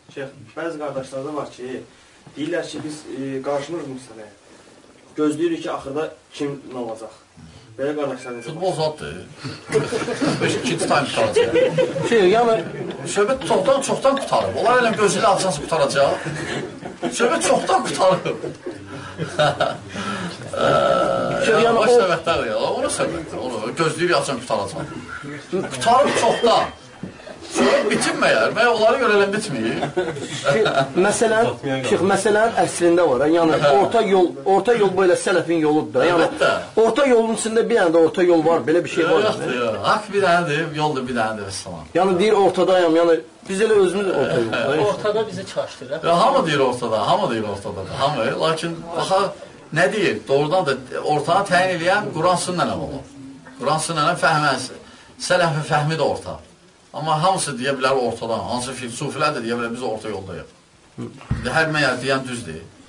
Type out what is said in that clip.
Şeyx, bəzi qardaşlarda var ki, deyirlər ki, biz qarşımırıq müstəməyə. Gözləyirik ki, axırda kim nə olacaq? Belə qardaşlar necə? Futbol zaddır. İkinci time qutaracaq. Yəni... Söhbət çoxdan qutarıb. Onlar elə gözü ilə açansı qutaracaq. Söhbət çoxdan qutarıb. Baş səbətlər ya, onu söhbətdir. Gözləyirik açan qutaracaq. Qutarıb çoxdan. Söhbət bitinməyər, və onları görələn bitməyir. Məsələn əslində var, yəni orta yol belə sələfin yoludur da, yəni orta yolun içində bir dənə də orta yol var, belə bir şey var. Haqq bir dənədir, yoldur bir dənədir, vəssalam. Yəni deyir ortadayım, yəni biz elə özümüz orta yoldayıq. Ortada bizi çaşdırır. Hamı deyir ortada, hamı, lakin baxa, nə deyir, doğrudan da ortaya təyin eləyən Quran sünnənə olur. Quran sünnənə fəhməsi, sələfin fəhmi də orta. Amma hamısı deyə bilər ortadan, hansı sufilər də deyə bilər biz orta yoldayıq. Hər məyər deyən düzdür.